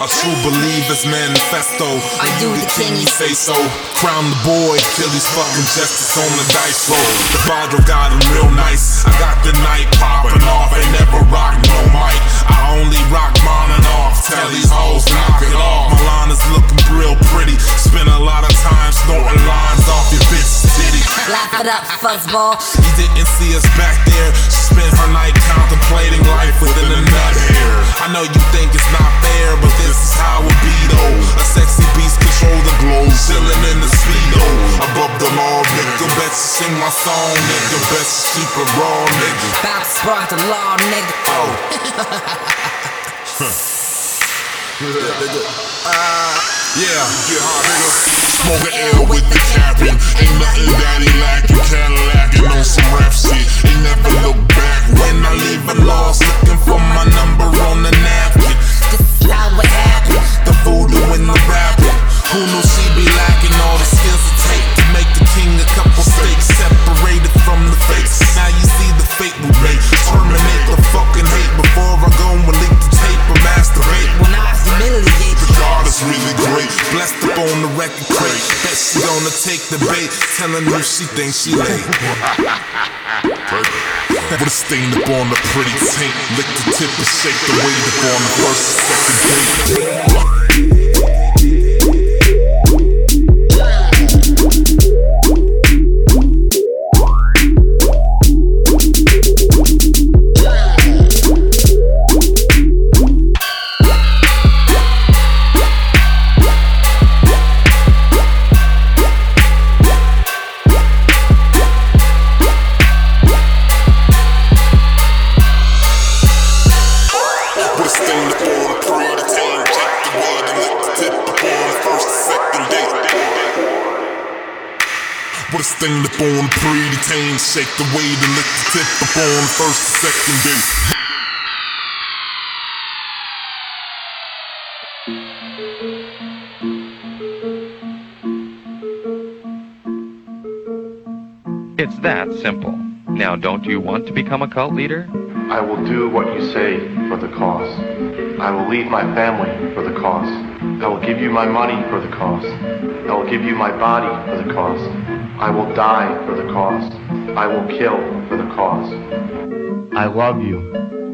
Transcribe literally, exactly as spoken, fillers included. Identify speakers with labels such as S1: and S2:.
S1: A true believer's manifesto.
S2: I do the king,
S1: you say so. Crown the boy, kill these fucking justice on the dice roll. The Badro got him real nice. I got the night popping off, ain't never rock no mic. I only rock mine and off, tell these hoes knock it off. My line is looking real pretty. Spend a lot of time snorting lines off your bitch's titty.
S2: Laugh it up, fuzzball.
S1: You didn't see us back there. She spent her night contemplating life within a nut hair. I know you think it's not fair, but this is how it be though. A sexy beast control the globe, chillin' in the speedo. Above the law, nigga, bet you sing my song, nigga. Bet you keep it raw, nigga.
S2: Bout to spark the law, nigga.
S1: Oh. Yeah, nigga. Uh, yeah, get hard, nigga. Smoking air with the captain. Ain't nothing that he lacking. Cadillacing on some rap shit. Ain't never look back when I leave a lost. Looking for my number on the napkin.
S2: This is how it happened.
S1: The voodoo in the rapping. Who knew she be lacking all the skills it take to make the king a couple steaks separated from the fakes. Now you see the fate we make. Terminate the fucking hate before I go and leak the tape or masturbate.
S2: When I humiliate,
S1: the God is really great. Blessed up on the record crate. Bet she gonna take the bait. Telling her she thinks she late. With a stain up on the pretty taint. Lick the tip and shake the weight up on the first and second date. Put a stain up on the pre-detained. Shake the weight and lick the tip up on the first and second date.
S3: It's that simple. Now, don't you want to become a cult leader?
S4: I will do what you say for the cause. I will leave my family for the cause. I will give you my money for the cause. I will give you my body for the cause. I will die for the cause. I will kill for the cause.
S5: I love you.